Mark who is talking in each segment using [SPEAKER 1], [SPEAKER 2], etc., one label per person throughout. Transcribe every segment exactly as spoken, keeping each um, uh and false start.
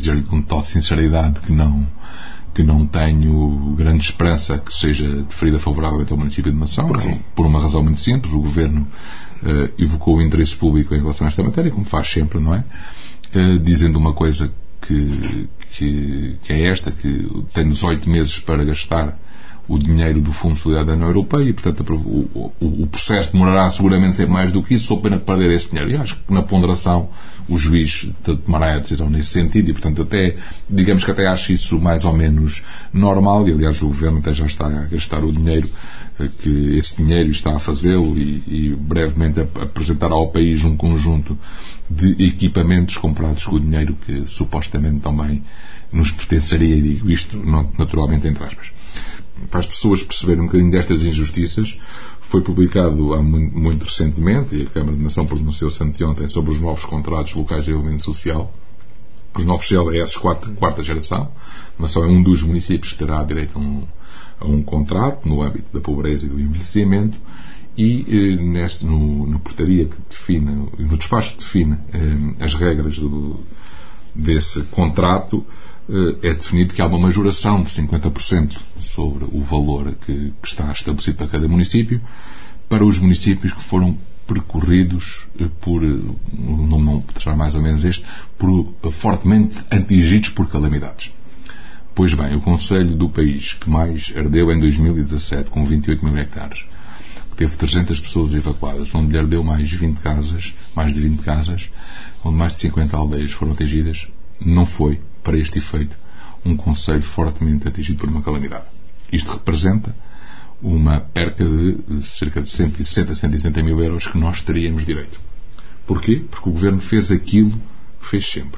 [SPEAKER 1] dizer-lhe com total sinceridade que não, que não tenho grande esperança que seja deferida favoravelmente ao município de Mação.
[SPEAKER 2] Porquê?
[SPEAKER 1] Por uma razão muito simples. O Governo uh, evocou o interesse público em relação a esta matéria, como faz sempre, não é? Uh, dizendo uma coisa que, que, que é esta, que tem dezoito meses para gastar o dinheiro do Fundo de Solidariedade da União Europeia e, portanto, o, o, o processo demorará seguramente sempre mais do que isso, só pena de perder esse dinheiro. E acho que na ponderação o juiz tomará a decisão nesse sentido e, portanto, até, digamos que até acho isso mais ou menos normal e, aliás, o Governo até já está a gastar o dinheiro, que esse dinheiro está a fazê-lo e, e brevemente apresentará ao país um conjunto de equipamentos comprados com o dinheiro que supostamente também nos pertenceria, e digo isto naturalmente entre aspas. Para as pessoas perceberem um bocadinho destas injustiças, foi publicado há muito, muito recentemente, e a Câmara de Mação pronunciou-se anteontem sobre os novos contratos locais de desenvolvimento social, os novos C L S quatro, quarta geração. Mação é um dos municípios que terá direito a um, a um contrato no âmbito da pobreza e do envelhecimento, e eh, neste, no, no portaria que define, no despacho que define eh, as regras do, desse contrato, é definido que há uma majoração de cinquenta por cento sobre o valor que, que está estabelecido para cada município, para os municípios que foram percorridos por, o nome não será mais ou menos este, por, fortemente atingidos por calamidades. Pois bem, o concelho do país que mais ardeu em dois mil e dezassete, com vinte e oito mil hectares, que teve trezentas pessoas evacuadas, onde lhe ardeu mais vinte casas, mais de vinte casas, onde mais de cinquenta aldeias foram atingidas, não foi, para este efeito, um concelho fortemente atingido por uma calamidade. Isto representa uma perca de cerca de cento e sessenta a cento e setenta mil euros que nós teríamos direito. Porquê? Porque o Governo fez aquilo que fez sempre.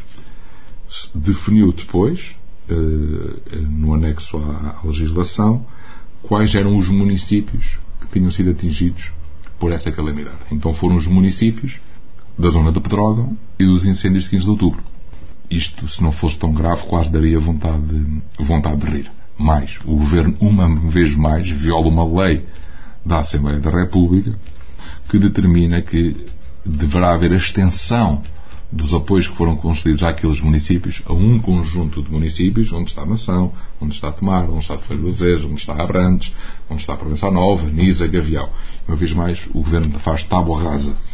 [SPEAKER 1] Definiu depois, no anexo à legislação, quais eram os municípios que tinham sido atingidos por essa calamidade. Então foram os municípios da zona de Pedrógão e dos incêndios de quinze de outubro. Isto, se não fosse tão grave, quase daria vontade de, vontade de rir. Mais, o Governo, uma vez mais, viola uma lei da Assembleia da República que determina que deverá haver a extensão dos apoios que foram concedidos àqueles municípios a um conjunto de municípios onde está Mação, onde está Tomar, onde está Feira do Azejo, onde está Abrantes, onde está Provença Nova, Nisa, Gavião. Uma vez mais, o Governo faz tábua rasa